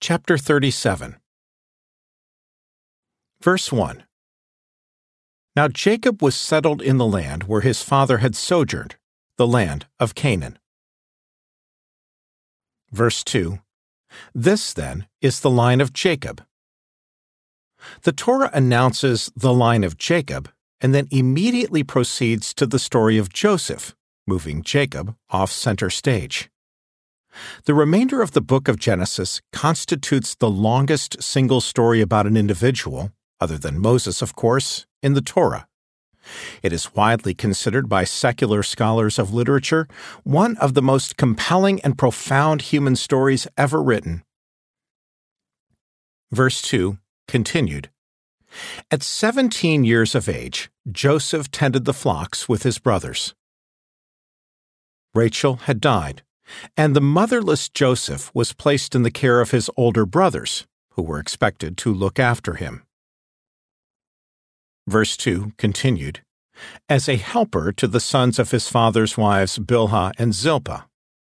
Chapter 37. Verse 1. Now Jacob was settled in the land where his father had sojourned, the land of Canaan. Verse 2. This, then, is the line of Jacob. The Torah announces the line of Jacob and then immediately proceeds to the story of Joseph, moving Jacob off center stage. The remainder of the book of Genesis constitutes the longest single story about an individual, other than Moses, of course, in the Torah. It is widely considered by secular scholars of literature one of the most compelling and profound human stories ever written. Verse 2 continued. At 17 years of age, Joseph tended the flocks with his brothers. Rachel had died, and the motherless Joseph was placed in the care of his older brothers, who were expected to look after him. Verse 2 continued, as a helper to the sons of his father's wives Bilhah and Zilpah.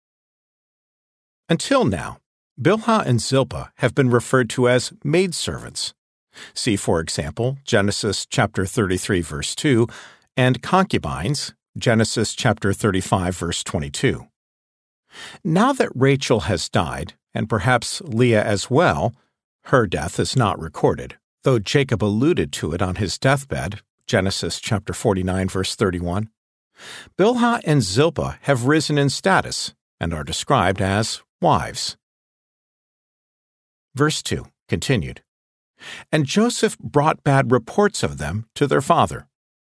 Until now, Bilhah and Zilpah have been referred to as maidservants. See, for example, Genesis chapter 33, verse 2, and concubines, Genesis chapter 35, verse 22. Now that Rachel has died, and perhaps Leah as well, her death is not recorded, though Jacob alluded to it on his deathbed, Genesis chapter 49, verse 31. Bilhah and Zilpah have risen in status and are described as wives. Verse 2 continued. And Joseph brought bad reports of them to their father.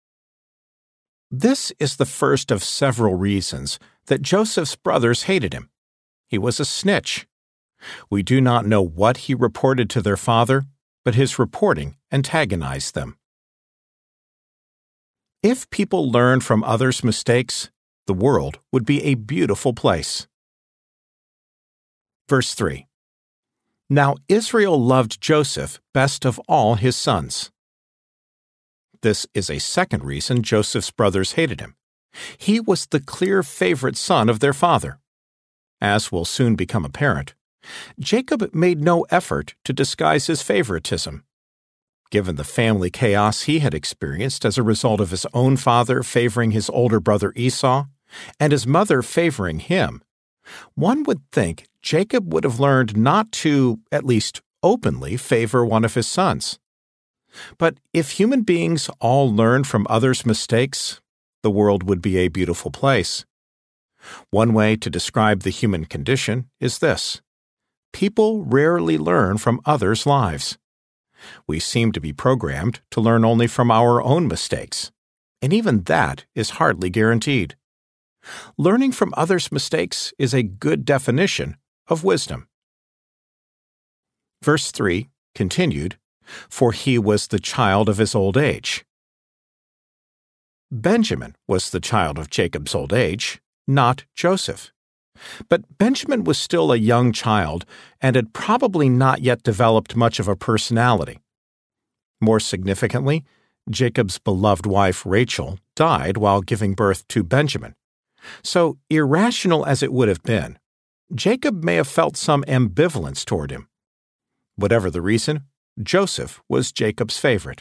This is the first of several reasons that Joseph's brothers hated him. He was a snitch. We do not know what he reported to their father, but his reporting antagonized them. If people learned from others' mistakes, the world would be a beautiful place. Verse 3. Now Israel loved Joseph best of all his sons. This is a second reason Joseph's brothers hated him. He was the clear favorite son of their father. As will soon become apparent, Jacob made no effort to disguise his favoritism. Given the family chaos he had experienced as a result of his own father favoring his older brother Esau and his mother favoring him, one would think Jacob would have learned not to, at least openly, favor one of his sons. But if human beings all learned from others' mistakes, the world would be a beautiful place. One way to describe the human condition is this: people rarely learn from others' lives. We seem to be programmed to learn only from our own mistakes, and even that is hardly guaranteed. Learning from others' mistakes is a good definition of wisdom. Verse 3 continued, for he was the child of his old age. Benjamin was the child of Jacob's old age, not Joseph. But Benjamin was still a young child and had probably not yet developed much of a personality. More significantly, Jacob's beloved wife Rachel died while giving birth to Benjamin. So, irrational as it would have been, Jacob may have felt some ambivalence toward him. Whatever the reason, Joseph was Jacob's favorite.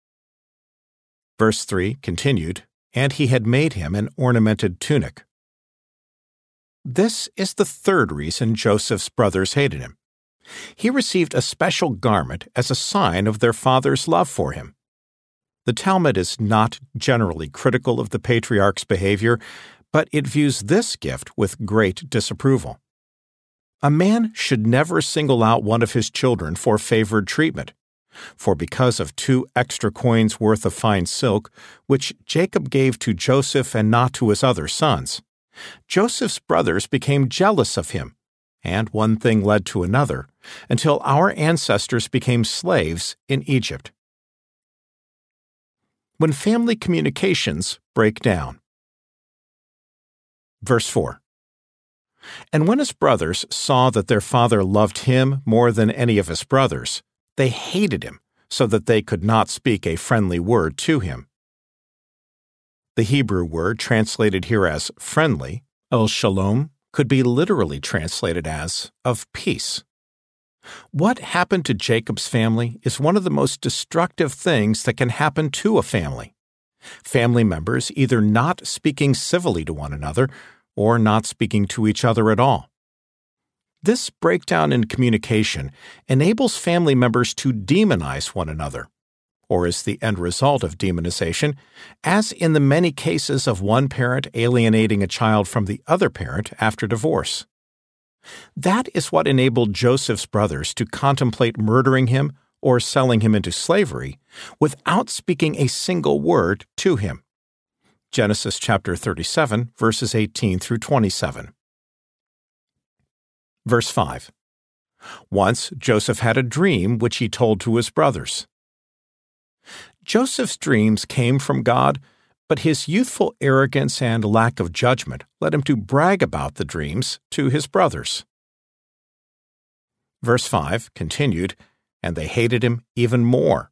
Verse 3 continued, and he had made him an ornamented tunic. This is the third reason Joseph's brothers hated him. He received a special garment as a sign of their father's love for him. The Talmud is not generally critical of the patriarch's behavior, but it views this gift with great disapproval. A man should never single out one of his children for favored treatment, for because of 2 extra coins worth of fine silk, which Jacob gave to Joseph and not to his other sons, Joseph's brothers became jealous of him, and one thing led to another, until our ancestors became slaves in Egypt. When family communications break down. Verse 4. And when his brothers saw that their father loved him more than any of his brothers, they hated him, so that they could not speak a friendly word to him. The Hebrew word translated here as friendly, el shalom, could be literally translated as of peace. What happened to Jacob's family is one of the most destructive things that can happen to a family. Family members either not speaking civilly to one another or not speaking to each other at all. This breakdown in communication enables family members to demonize one another, or is the end result of demonization, as in the many cases of one parent alienating a child from the other parent after divorce. That is what enabled Joseph's brothers to contemplate murdering him or selling him into slavery without speaking a single word to him. Genesis chapter 37, verses 18 through 27. Verse 5. Once Joseph had a dream which he told to his brothers. Joseph's dreams came from God, but his youthful arrogance and lack of judgment led him to brag about the dreams to his brothers. Verse 5 continued, and they hated him even more.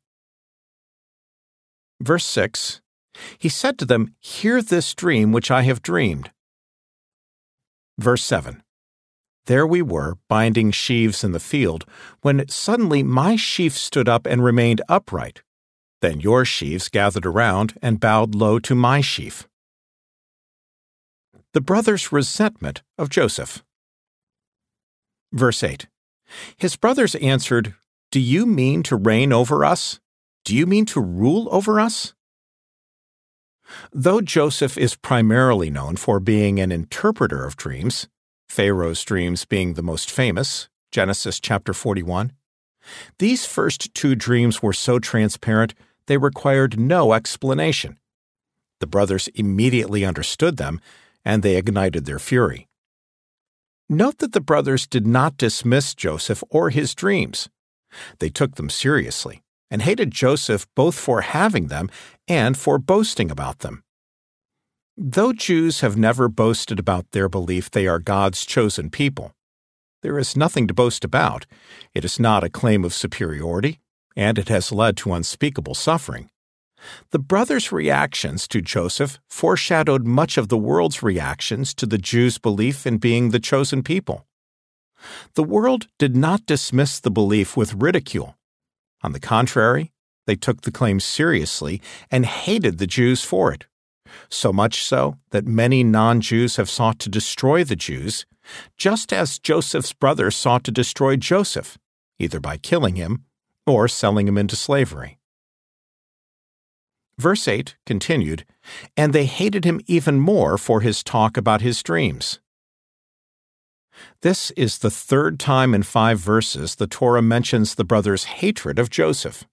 Verse 6, he said to them, "Hear this dream which I have dreamed." Verse 7, there we were, binding sheaves in the field, when suddenly my sheaf stood up and remained upright. Then your sheaves gathered around and bowed low to my sheaf. The brothers' resentment of Joseph. Verse 8. His brothers answered, "Do you mean to reign over us? Do you mean to rule over us?" Though Joseph is primarily known for being an interpreter of dreams, Pharaoh's dreams being the most famous, Genesis chapter 41, these first two dreams were so transparent they required no explanation. The brothers immediately understood them, and they ignited their fury. Note that the brothers did not dismiss Joseph or his dreams. They took them seriously and hated Joseph both for having them and for boasting about them. Though Jews have never boasted about their belief they are God's chosen people, there is nothing to boast about. It is not a claim of superiority, and it has led to unspeakable suffering. The brothers' reactions to Joseph foreshadowed much of the world's reactions to the Jews' belief in being the chosen people. The world did not dismiss the belief with ridicule. On the contrary, they took the claim seriously and hated the Jews for it. So much so that many non-Jews have sought to destroy the Jews, just as Joseph's brothers sought to destroy Joseph, either by killing him or selling him into slavery. Verse 8 continued, and they hated him even more for his talk about his dreams. This is the third time in 5 verses the Torah mentions the brothers' hatred of Joseph.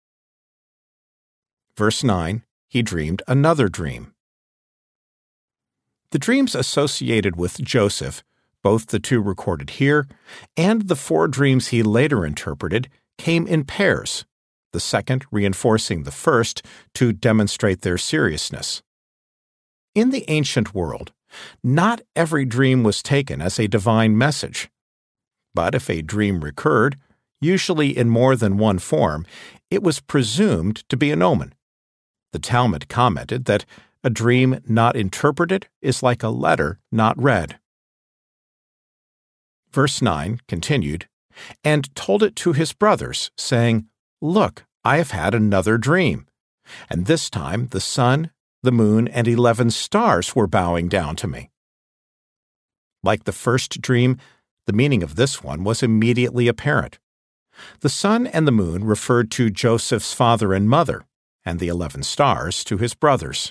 Verse 9, he dreamed another dream. The dreams associated with Joseph, both the 2 recorded here and the 4 dreams he later interpreted, came in pairs, the second reinforcing the first to demonstrate their seriousness. In the ancient world, not every dream was taken as a divine message. But if a dream recurred, usually in more than one form, it was presumed to be an omen. The Talmud commented that a dream not interpreted is like a letter not read. Verse 9 continued, and told it to his brothers, saying, "Look, I have had another dream, and this time the sun, the moon, and 11 stars were bowing down to me." Like the first dream, the meaning of this one was immediately apparent. The sun and the moon referred to Joseph's father and mother, and the 11 stars to his brothers.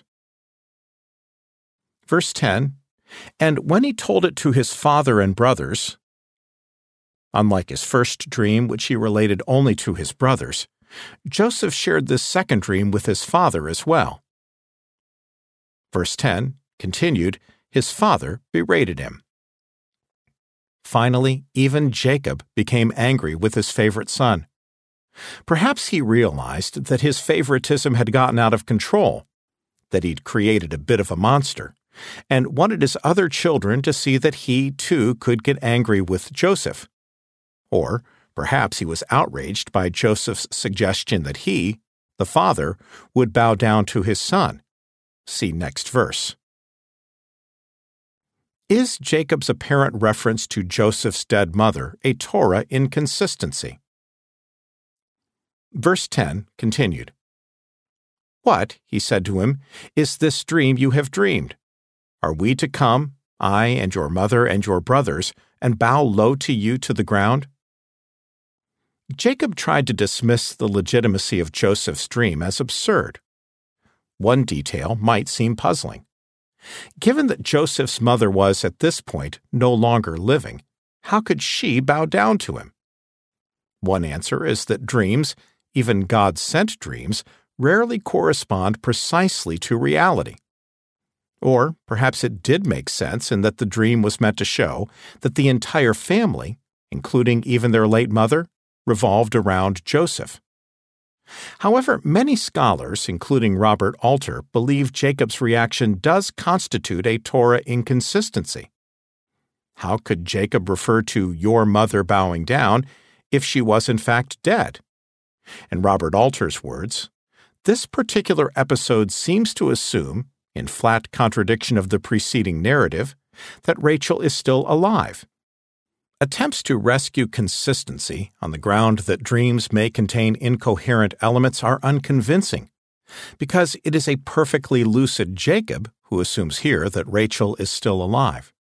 Verse 10, and when he told it to his father and brothers, unlike his first dream, which he related only to his brothers, Joseph shared this second dream with his father as well. Verse 10 continued, his father berated him. Finally, even Jacob became angry with his favorite son. Perhaps he realized that his favoritism had gotten out of control, that he'd created a bit of a monster, and wanted his other children to see that he, too, could get angry with Joseph. Or perhaps he was outraged by Joseph's suggestion that he, the father, would bow down to his son. See next verse. Is Jacob's apparent reference to Joseph's dead mother a Torah inconsistency? Verse 10 continued. "What," he said to him, "is this dream you have dreamed? Are we to come, I and your mother and your brothers, and bow low to you to the ground?" Jacob tried to dismiss the legitimacy of Joseph's dream as absurd. One detail might seem puzzling. Given that Joseph's mother was, at this point, no longer living, how could she bow down to him? One answer is that dreams, even God-sent dreams, rarely correspond precisely to reality. Or perhaps it did make sense in that the dream was meant to show that the entire family, including even their late mother, revolved around Joseph. However, many scholars, including Robert Alter, believe Jacob's reaction does constitute a Torah inconsistency. How could Jacob refer to your mother bowing down if she was in fact dead? In Robert Alter's words, this particular episode seems to assume, in flat contradiction of the preceding narrative, that Rachel is still alive. Attempts to rescue consistency on the ground that dreams may contain incoherent elements are unconvincing, because it is a perfectly lucid Jacob who assumes here that Rachel is still alive.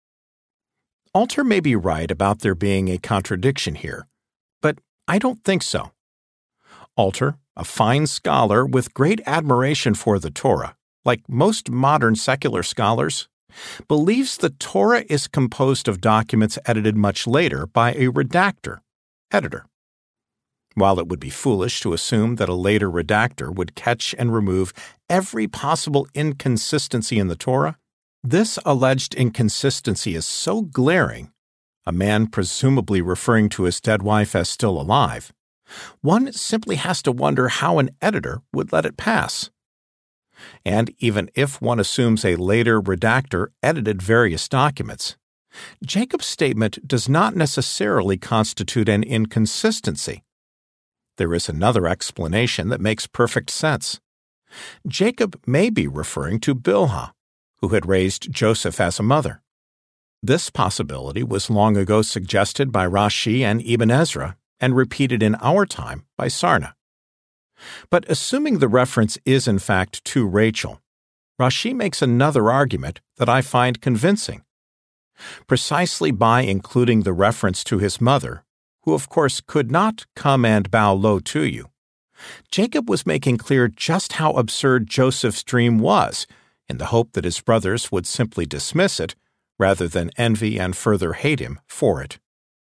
Alter may be right about there being a contradiction here, but I don't think so. Alter, a fine scholar with great admiration for the Torah, like most modern secular scholars, believes the Torah is composed of documents edited much later by a redactor, editor. While it would be foolish to assume that a later redactor would catch and remove every possible inconsistency in the Torah, this alleged inconsistency is so glaring, a man presumably referring to his dead wife as still alive, one simply has to wonder how an editor would let it pass. And even if one assumes a later redactor edited various documents, Jacob's statement does not necessarily constitute an inconsistency. There is another explanation that makes perfect sense. Jacob may be referring to Bilhah, who had raised Joseph as a mother. This possibility was long ago suggested by Rashi and Ibn Ezra and repeated in our time by Sarna. But assuming the reference is in fact to Rachel, Rashi makes another argument that I find convincing. Precisely by including the reference to his mother, who of course could not come and bow low to you, Jacob was making clear just how absurd Joseph's dream was, in the hope that his brothers would simply dismiss it rather than envy and further hate him for it.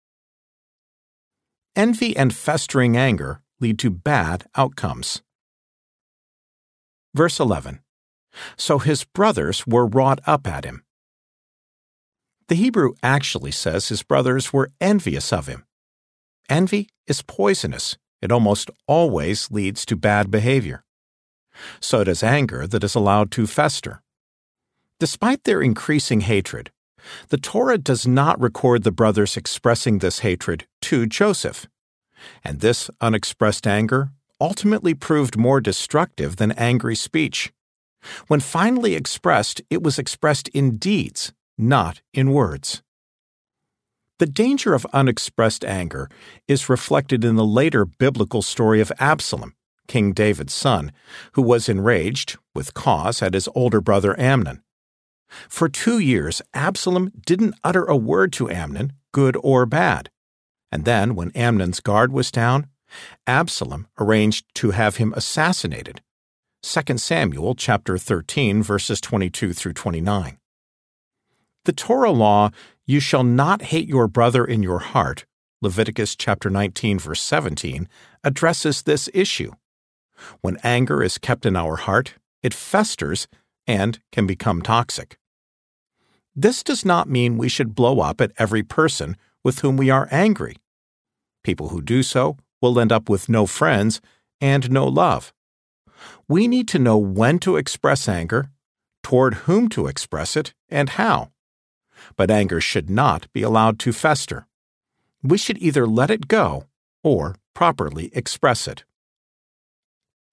Envy and festering anger lead to bad outcomes. Verse 11. So his brothers were wrought up at him. The Hebrew actually says his brothers were envious of him. Envy is poisonous. It almost always leads to bad behavior. So does anger that is allowed to fester. Despite their increasing hatred, the Torah does not record the brothers expressing this hatred to Joseph. And this unexpressed anger ultimately proved more destructive than angry speech. When finally expressed, it was expressed in deeds, not in words. The danger of unexpressed anger is reflected in the later biblical story of Absalom, King David's son, who was enraged, with cause, at his older brother Amnon. For 2 years, Absalom didn't utter a word to Amnon, good or bad. And then, when Amnon's guard was down, Absalom arranged to have him assassinated. 2 Samuel chapter 13, verses 22 through 29. The Torah law, "You shall not hate your brother in your heart," Leviticus chapter 19, verse 17, addresses this issue. When anger is kept in our heart, it festers and can become toxic. This does not mean we should blow up at every person with whom we are angry. People who do so will end up with no friends and no love. We need to know when to express anger, toward whom to express it, and how. But anger should not be allowed to fester. We should either let it go or properly express it.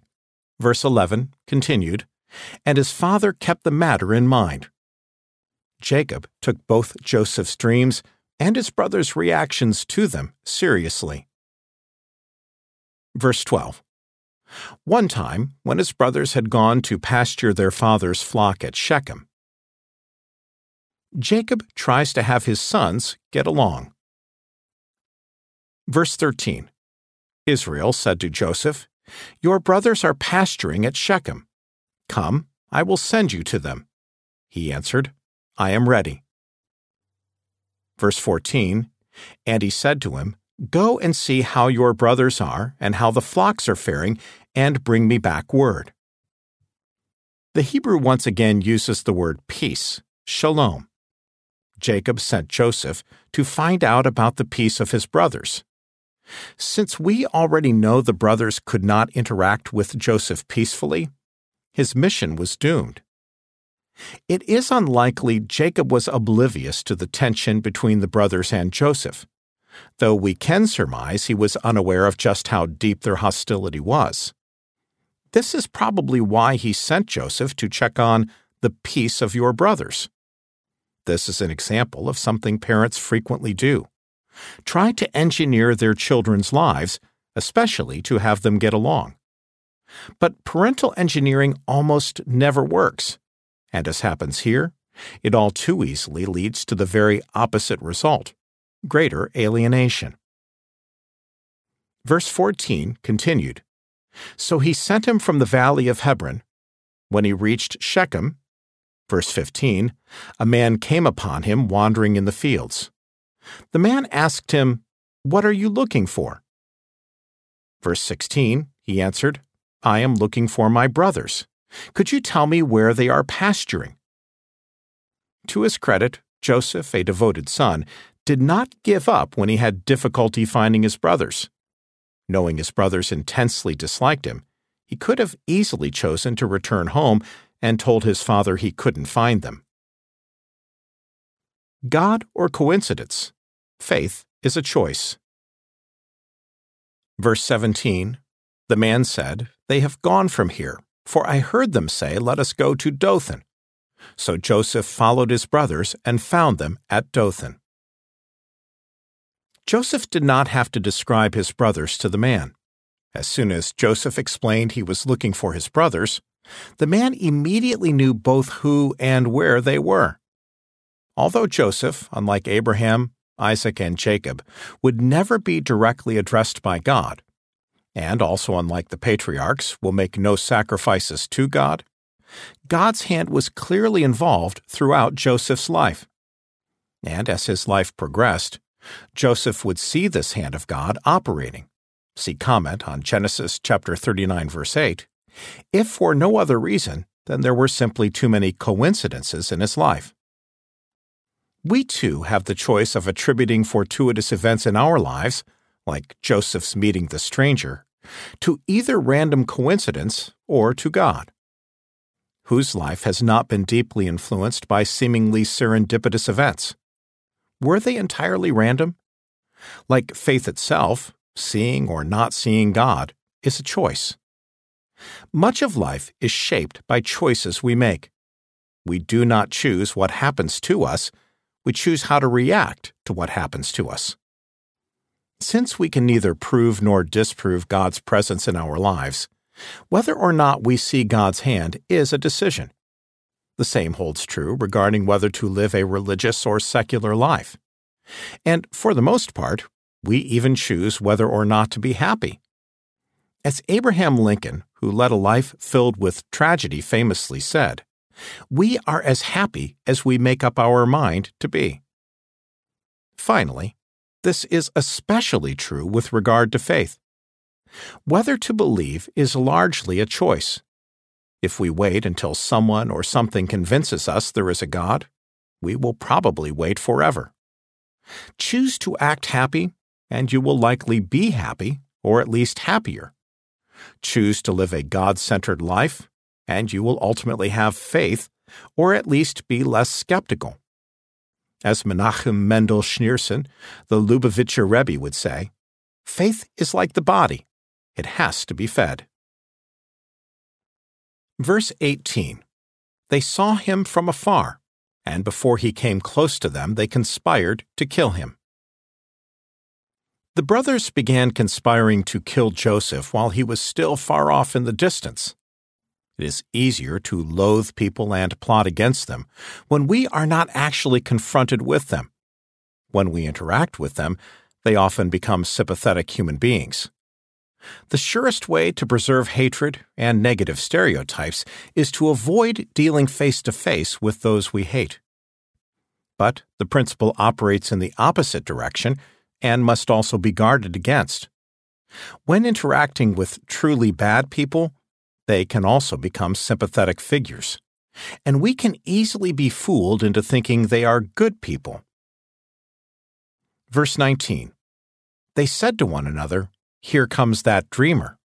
Verse 11 continued, "And his father kept the matter in mind." Jacob took both Joseph's dreams and his brothers' reactions to them seriously. Verse 12. One time, when his brothers had gone to pasture their father's flock at Shechem, Jacob tries to have his sons get along. Verse 13. Israel said to Joseph, "Your brothers are pasturing at Shechem. Come, I will send you to them." He answered, "I am ready." Verse 14. And he said to him, "Go and see how your brothers are and how the flocks are faring, and bring me back word." The Hebrew once again uses the word peace, shalom. Jacob sent Joseph to find out about the peace of his brothers. Since we already know the brothers could not interact with Joseph peacefully, his mission was doomed. It is unlikely Jacob was oblivious to the tension between the brothers and Joseph, though we can surmise he was unaware of just how deep their hostility was. This is probably why he sent Joseph to check on the peace of your brothers. This is an example of something parents frequently do: try to engineer their children's lives, especially to have them get along. But parental engineering almost never works, and as happens here, it all too easily leads to the very opposite result: greater alienation. Verse 14 continued, So he sent him from the valley of Hebron. When he reached Shechem, verse 15, a man came upon him wandering in the fields. The man asked him, "What are you looking for?" Verse 16, he answered, "I am looking for my brothers. Could you tell me where they are pasturing?" To his credit, Joseph, a devoted son, did not give up when he had difficulty finding his brothers. Knowing his brothers intensely disliked him, he could have easily chosen to return home and told his father he couldn't find them. God or coincidence? Faith is a choice. Verse 17, the man said, "They have gone from here, for I heard them say, 'Let us go to Dothan.'" So Joseph followed his brothers and found them at Dothan. Joseph did not have to describe his brothers to the man. As soon as Joseph explained he was looking for his brothers, the man immediately knew both who and where they were. Although Joseph, unlike Abraham, Isaac, and Jacob, would never be directly addressed by God, and also unlike the patriarchs, will make no sacrifices to God, God's hand was clearly involved throughout Joseph's life. And as his life progressed, Joseph would see this hand of God operating. See comment on Genesis chapter 39, verse 8, if for no other reason than there were simply too many coincidences in his life. We too have the choice of attributing fortuitous events in our lives, like Joseph's meeting the stranger, to either random coincidence or to God. Whose life has not been deeply influenced by seemingly serendipitous events? Were they entirely random? Like faith itself, seeing or not seeing God is a choice. Much of life is shaped by choices we make. We do not choose what happens to us, we choose how to react to what happens to us. Since we can neither prove nor disprove God's presence in our lives, whether or not we see God's hand is a decision. The same holds true regarding whether to live a religious or secular life. And for the most part, we even choose whether or not to be happy. As Abraham Lincoln, who led a life filled with tragedy, famously said, "We are as happy as we make up our mind to be." Finally, this is especially true with regard to faith. Whether to believe is largely a choice. If we wait until someone or something convinces us there is a God, we will probably wait forever. Choose to act happy, and you will likely be happy, or at least happier. Choose to live a God-centered life, and you will ultimately have faith, or at least be less skeptical. As Menachem Mendel Schneerson, the Lubavitcher Rebbe, would say, faith is like the body. It has to be fed. Verse 18. They saw him from afar, and before he came close to them, they conspired to kill him. The brothers began conspiring to kill Joseph while he was still far off in the distance. It is easier to loathe people and plot against them when we are not actually confronted with them. When we interact with them, they often become sympathetic human beings. The surest way to preserve hatred and negative stereotypes is to avoid dealing face-to-face with those we hate. But the principle operates in the opposite direction and must also be guarded against. When interacting with truly bad people, they can also become sympathetic figures, and we can easily be fooled into thinking they are good people. Verse 19. They said to one another, "Here comes that dreamer."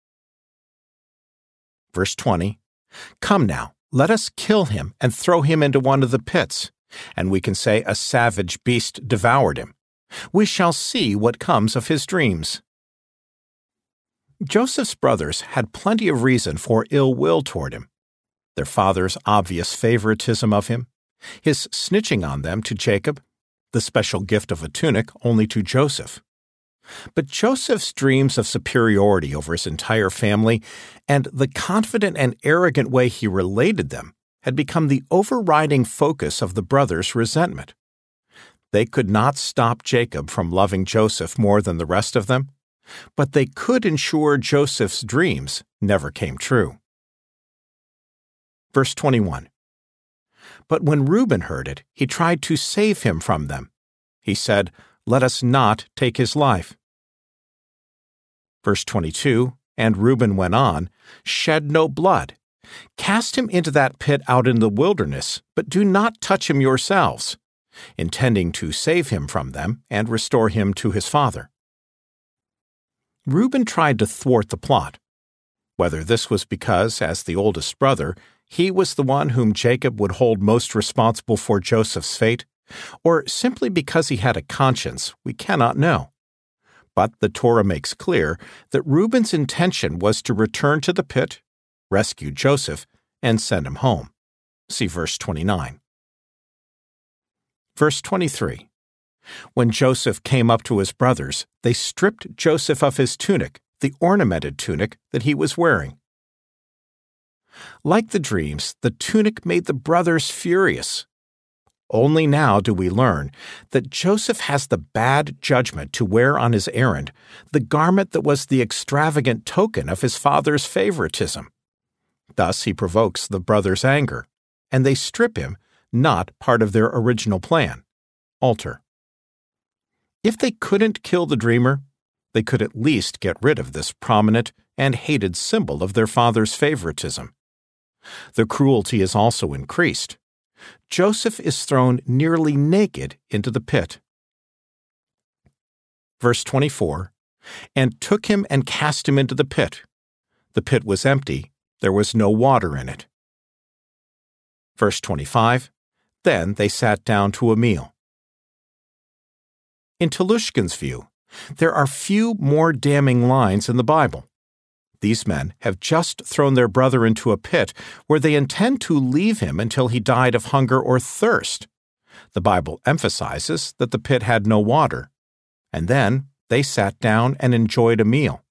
Verse 20. Come now, let us kill him and throw him into one of the pits, and we can say a savage beast devoured him. We shall see what comes of his dreams. Joseph's brothers had plenty of reason for ill will toward him. Their father's obvious favoritism of him, his snitching on them to Jacob, the special gift of a tunic only to Joseph. But Joseph's dreams of superiority over his entire family and the confident and arrogant way he related them had become the overriding focus of the brothers' resentment. They could not stop Jacob from loving Joseph more than the rest of them, but they could ensure Joseph's dreams never came true. Verse 21. But when Reuben heard it, he tried to save him from them. He said, "Let us not take his life." Verse 22, and Reuben went on, "Shed no blood. Cast him into that pit out in the wilderness, but do not touch him yourselves," intending to save him from them and restore him to his father. Reuben tried to thwart the plot. Whether this was because, as the oldest brother, he was the one whom Jacob would hold most responsible for Joseph's fate, or simply because he had a conscience, we cannot know. But the Torah makes clear that Reuben's intention was to return to the pit, rescue Joseph, and send him home. See verse 29. Verse 23. When Joseph came up to his brothers, they stripped Joseph of his tunic, the ornamented tunic that he was wearing. Like the dreams, the tunic made the brothers furious. Only now do we learn that Joseph has the bad judgment to wear on his errand the garment that was the extravagant token of his father's favoritism. Thus he provokes the brothers' anger, and they strip him, not part of their original plan, altar. If they couldn't kill the dreamer, they could at least get rid of this prominent and hated symbol of their father's favoritism. The cruelty is also increased. Joseph is thrown nearly naked into the pit. Verse 24, and took him and cast him into the pit. The pit was empty, there was no water in it. Verse 25, then they sat down to a meal. In Telushkin's view, there are few more damning lines in the Bible. These men have just thrown their brother into a pit where they intend to leave him until he died of hunger or thirst. The Bible emphasizes that the pit had no water, and then they sat down and enjoyed a meal.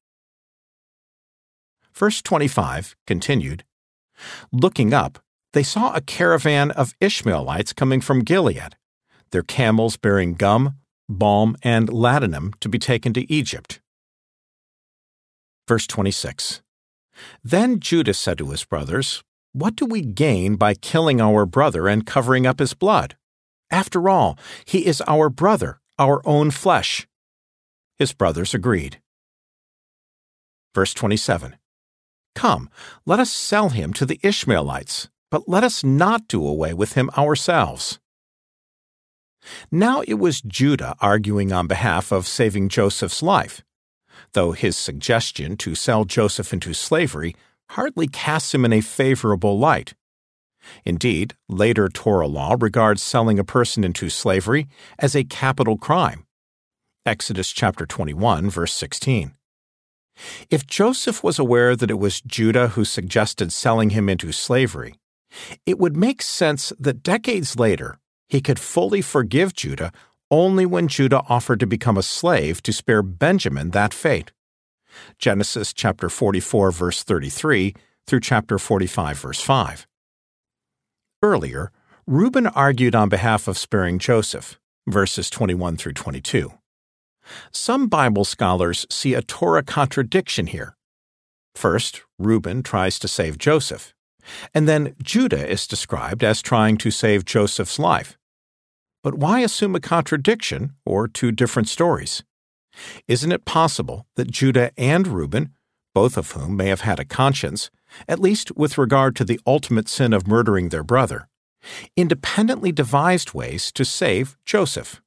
Verse 25 continued, looking up, they saw a caravan of Ishmaelites coming from Gilead, their camels bearing gum, balm, and ladanum to be taken to Egypt. Verse 26. Then Judah said to his brothers, what do we gain by killing our brother and covering up his blood? After all, he is our brother, our own flesh. His brothers agreed. Verse 27. Come, let us sell him to the Ishmaelites, but let us not do away with him ourselves. Now it was Judah arguing on behalf of saving Joseph's life, though his suggestion to sell Joseph into slavery hardly casts him in a favorable light. Indeed, later Torah law regards selling a person into slavery as a capital crime. Exodus chapter 21, verse 16. If Joseph was aware that it was Judah who suggested selling him into slavery, it would make sense that decades later, He could fully forgive Judah only when Judah offered to become a slave to spare Benjamin that fate. Genesis chapter 44, verse 33 through chapter 45, verse 5. Earlier, Reuben argued on behalf of sparing Joseph, verses 21 through 22. Some Bible scholars see a Torah contradiction here. First, Reuben tries to save Joseph, and then Judah is described as trying to save Joseph's life. But why assume a contradiction or two different stories? Isn't it possible that Judah and Reuben, both of whom may have had a conscience, at least with regard to the ultimate sin of murdering their brother, independently devised ways to save Joseph?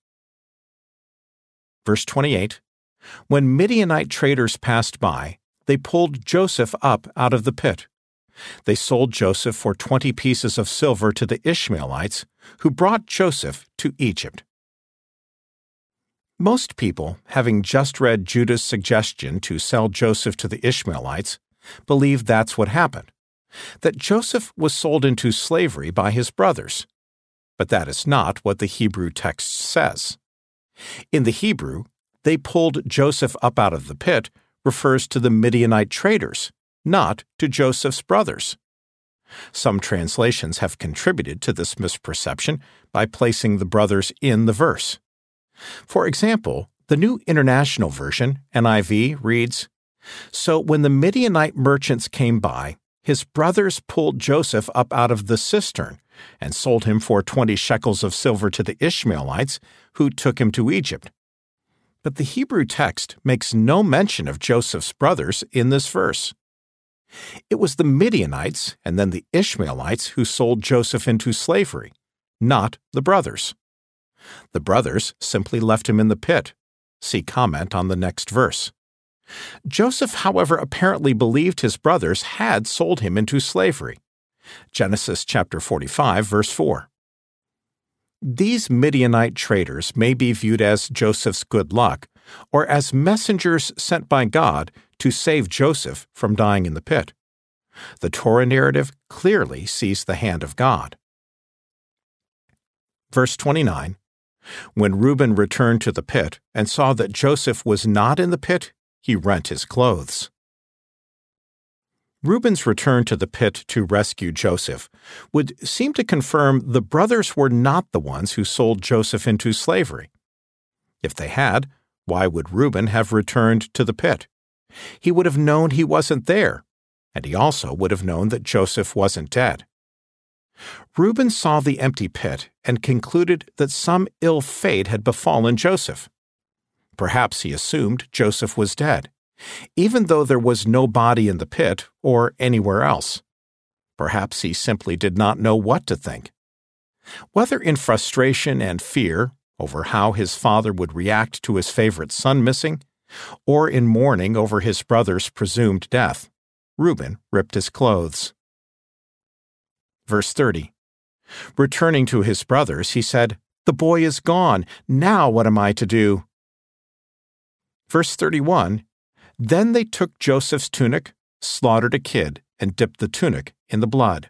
Verse 28, When Midianite traders passed by, they pulled Joseph up out of the pit. They sold Joseph for 20 pieces of silver to the Ishmaelites, who brought Joseph to Egypt. Most people, having just read Judah's suggestion to sell Joseph to the Ishmaelites, believe that's what happened, that Joseph was sold into slavery by his brothers. But that is not what the Hebrew text says. In the Hebrew, they pulled Joseph up out of the pit refers to the Midianite traders, not to Joseph's brothers. Some translations have contributed to this misperception by placing the brothers in the verse. For example, the New International Version, NIV, reads, So when the Midianite merchants came by, his brothers pulled Joseph up out of the cistern and sold him for 20 shekels of silver to the Ishmaelites, who took him to Egypt. But the Hebrew text makes no mention of Joseph's brothers in this verse. It was the Midianites and then the Ishmaelites who sold Joseph into slavery, not the brothers. The brothers simply left him in the pit. See comment on the next verse. Joseph, however, apparently believed his brothers had sold him into slavery. Genesis chapter 45, verse 4. These Midianite traders may be viewed as Joseph's good luck, or as messengers sent by God to save Joseph from dying in the pit. The Torah narrative clearly sees the hand of God. Verse 29, When Reuben returned to the pit and saw that Joseph was not in the pit, he rent his clothes. Reuben's return to the pit to rescue Joseph would seem to confirm the brothers were not the ones who sold Joseph into slavery. If they had, why would Reuben have returned to the pit? He would have known he wasn't there, and he also would have known that Joseph wasn't dead. Reuben saw the empty pit and concluded that some ill fate had befallen Joseph. Perhaps he assumed Joseph was dead, even though there was no body in the pit or anywhere else. Perhaps he simply did not know what to think. Whether in frustration and fear over how his father would react to his favorite son missing, or in mourning over his brother's presumed death, Reuben ripped his clothes. Verse 30. Returning to his brothers, he said, "The boy is gone. Now what am I to do?" Verse 31. Then they took Joseph's tunic, slaughtered a kid, and dipped the tunic in the blood.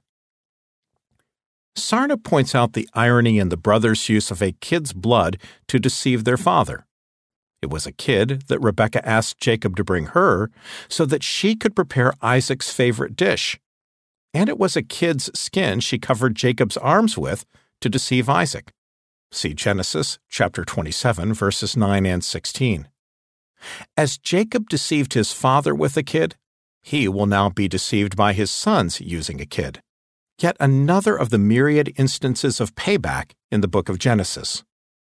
Sarna points out the irony in the brothers' use of a kid's blood to deceive their father. It was a kid that Rebekah asked Jacob to bring her so that she could prepare Isaac's favorite dish. And it was a kid's skin she covered Jacob's arms with to deceive Isaac. See Genesis chapter 27, verses 9 and 16. As Jacob deceived his father with a kid, he will now be deceived by his sons using a kid. Yet another of the myriad instances of payback in the book of Genesis.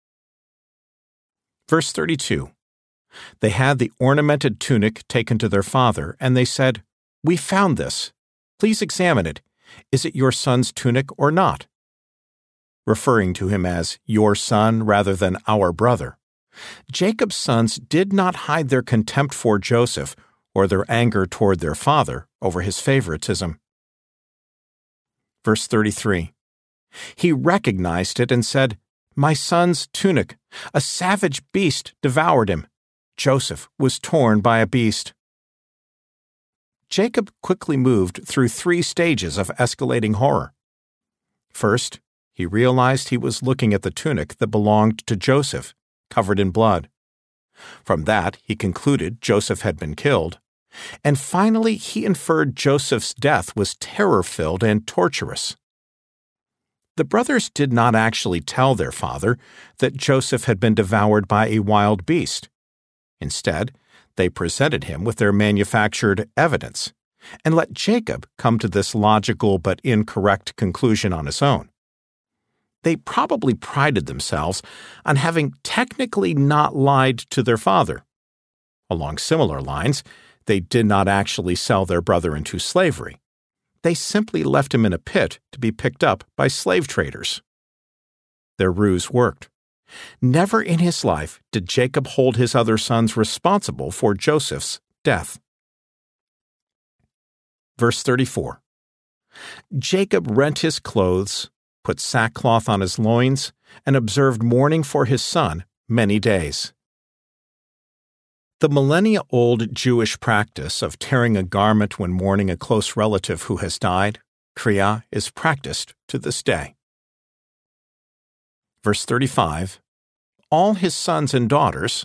Verse 32. They had the ornamented tunic taken to their father, and they said, "We found this. Please examine it. Is it your son's tunic or not?" Referring to him as your son rather than our brother, Jacob's sons did not hide their contempt for Joseph or their anger toward their father over his favoritism. Verse 33. He recognized it and said, "My son's tunic. A savage beast devoured him. Joseph was torn by a beast." Jacob quickly moved through 3 stages of escalating horror. First, he realized he was looking at the tunic that belonged to Joseph, covered in blood. From that, he concluded Joseph had been killed. And finally, he inferred Joseph's death was terror-filled and torturous. The brothers did not actually tell their father that Joseph had been devoured by a wild beast. Instead, they presented him with their manufactured evidence and let Jacob come to this logical but incorrect conclusion on his own. They probably prided themselves on having technically not lied to their father. Along similar lines, they did not actually sell their brother into slavery. They simply left him in a pit to be picked up by slave traders. Their ruse worked. Never in his life did Jacob hold his other sons responsible for Joseph's death. Verse 34. Jacob rent his clothes, put sackcloth on his loins, and observed mourning for his son many days. The millennia-old Jewish practice of tearing a garment when mourning a close relative who has died, Kriah, is practiced to this day. Verse 35. All his sons and daughters.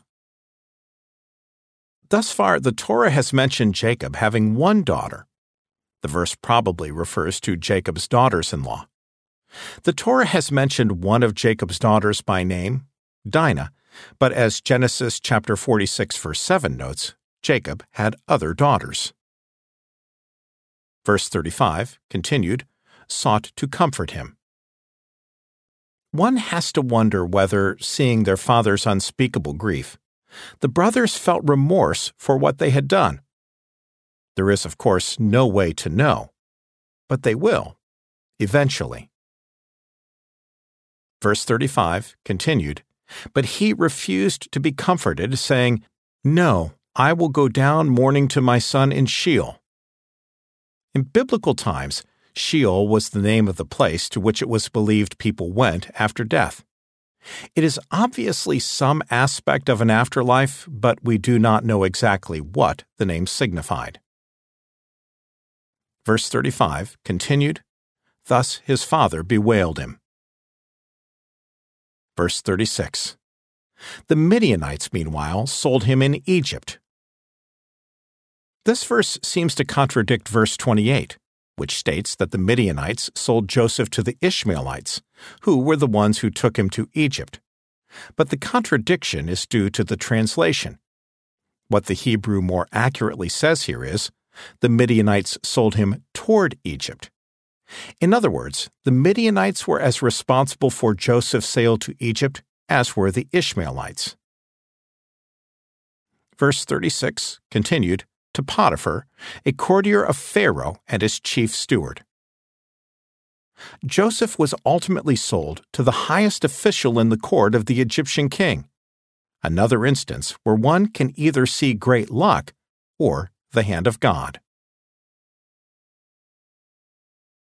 Thus far, the Torah has mentioned Jacob having one daughter. The verse probably refers to Jacob's daughters-in-law. The Torah has mentioned one of Jacob's daughters by name, Dinah, but as Genesis chapter 46 verse 7 notes, Jacob had other daughters. Verse 35, continued, sought to comfort him. One has to wonder whether, seeing their father's unspeakable grief, the brothers felt remorse for what they had done. There is, of course, no way to know, but they will, eventually. Verse 35 continued, but he refused to be comforted, saying, No, I will go down mourning to my son in Sheol. In biblical times, Sheol was the name of the place to which it was believed people went after death. It is obviously some aspect of an afterlife, but we do not know exactly what the name signified. Verse 35 continued, thus his father bewailed him. Verse 36. The Midianites, meanwhile, sold him in Egypt. This verse seems to contradict verse 28, which states that the Midianites sold Joseph to the Ishmaelites, who were the ones who took him to Egypt. But the contradiction is due to the translation. What the Hebrew more accurately says here is, the Midianites sold him toward Egypt. In other words, the Midianites were as responsible for Joseph's sale to Egypt as were the Ishmaelites. Verse 36 continued, to Potiphar, a courtier of Pharaoh and his chief steward. Joseph was ultimately sold to the highest official in the court of the Egyptian king, another instance where one can either see great luck or the hand of God.